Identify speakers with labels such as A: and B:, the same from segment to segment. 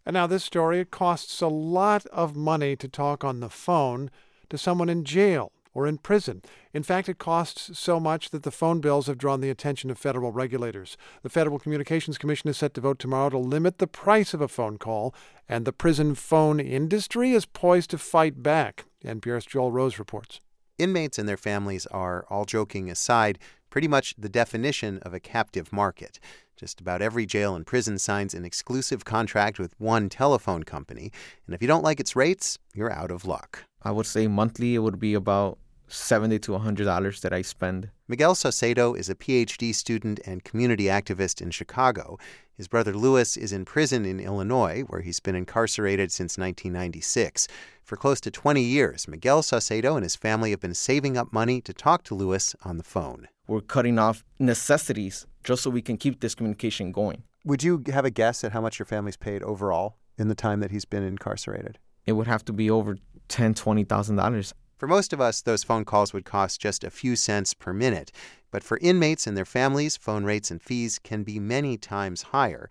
A: And now this story, it costs a lot of money to talk on the phone to someone in jail or in prison. In fact, it costs so much that the phone bills have drawn the attention of federal regulators. The Federal Communications Commission is set to vote tomorrow to limit the price of a phone call, and the prison phone industry is poised to fight back. NPR's Joel Rose reports.
B: Inmates and their families are, all joking aside, pretty much the definition of a captive market. Just about every jail and prison signs an exclusive contract with one telephone company, and if you don't like its rates, you're out of luck.
C: I would say monthly it would be about $70 to $100 that I spend.
B: Miguel Saucedo is a PhD student and community activist in Chicago. His brother Louis is in prison in Illinois, where he's been incarcerated since 1996. For close to 20 years, Miguel Saucedo and his family have been saving up money to talk to Louis on the phone.
C: We're cutting off necessities just so we can keep this communication going.
B: Would you have a guess at how much your family's paid overall in the time that he's been incarcerated?
C: It would have to be over $10,000, $20,000.
B: For most of us, those phone calls would cost just a few cents per minute. But for inmates and their families, phone rates and fees can be many times higher.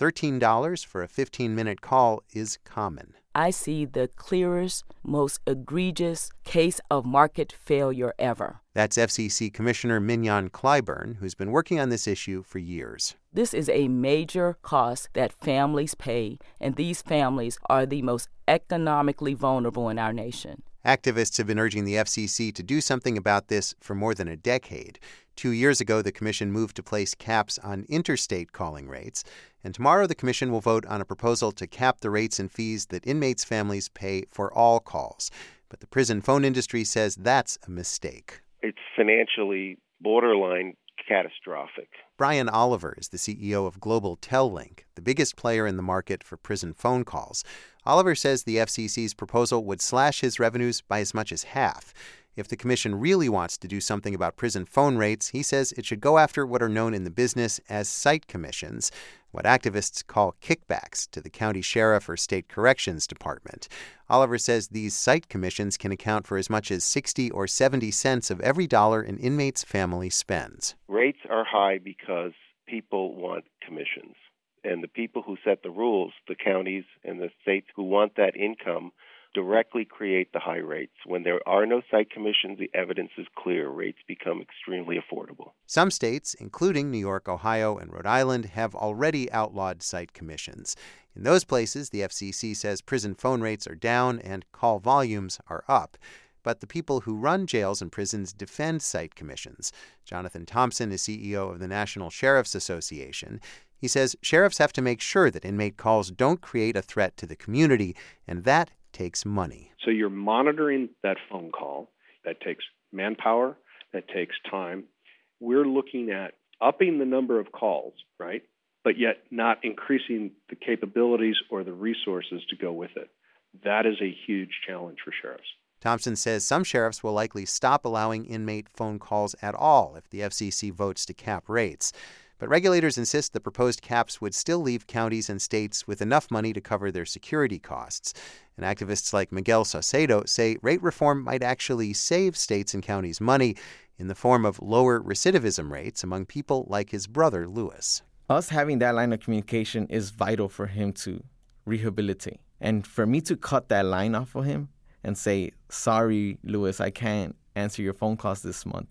B: $13 for a 15-minute call is common.
D: I see the clearest, most egregious case of market failure ever.
B: That's FCC Commissioner Mignon Clyburn, who's been working on this issue for years.
D: This is a major cost that families pay, and these families are the most economically vulnerable in our nation.
B: Activists have been urging the FCC to do something about this for more than a decade. 2 years ago, the commission moved to place caps on interstate calling rates. And tomorrow, the commission will vote on a proposal to cap the rates and fees that inmates' families pay for all calls. But the prison phone industry says that's a mistake.
E: It's financially borderline catastrophic.
B: Brian Oliver is the CEO of Global Tellink, the biggest player in the market for prison phone calls. Oliver says the FCC's proposal would slash his revenues by as much as half. If the commission really wants to do something about prison phone rates, he says it should go after what are known in the business as site commissions, what activists call kickbacks to the county sheriff or state corrections department. Oliver says these site commissions can account for as much as 60 or 70 cents of every dollar an inmate's family spends.
E: Rates are high because people want commissions. And the people who set the rules, the counties and the states who want that income, directly create the high rates. When there are no site commissions, the evidence is clear. Rates become extremely affordable.
B: Some states, including New York, Ohio, and Rhode Island, have already outlawed site commissions. In those places, the FCC says prison phone rates are down and call volumes are up. But the people who run jails and prisons defend site commissions. Jonathan Thompson is CEO of the National Sheriff's Association. He says sheriffs have to make sure that inmate calls don't create a threat to the community, and that takes money.
F: So you're monitoring that phone call. That takes manpower. That takes time. We're looking at upping the number of calls, right? But yet not increasing the capabilities or the resources to go with it. That is a huge challenge for sheriffs.
B: Thompson says some sheriffs will likely stop allowing inmate phone calls at all if the FCC votes to cap rates. But regulators insist the proposed caps would still leave counties and states with enough money to cover their security costs. And activists like Miguel Saucedo say rate reform might actually save states and counties money in the form of lower recidivism rates among people like his brother, Louis.
C: Us having that line of communication is vital for him to rehabilitate. And for me to cut that line off of him and say, sorry, Louis, I can't answer your phone calls this month,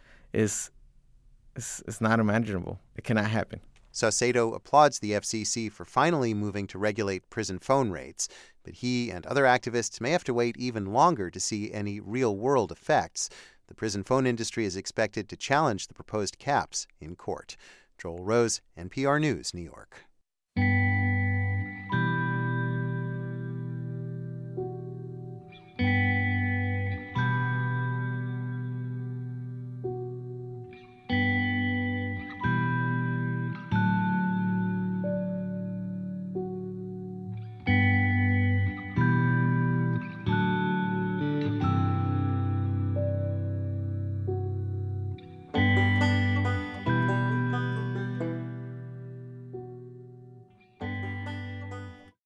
C: is it's not imaginable. It cannot happen.
B: Saucedo applauds the FCC for finally moving to regulate prison phone rates, but he and other activists may have to wait even longer to see any real-world effects. The prison phone industry is expected to challenge the proposed caps in court. Joel Rose, NPR News, New York.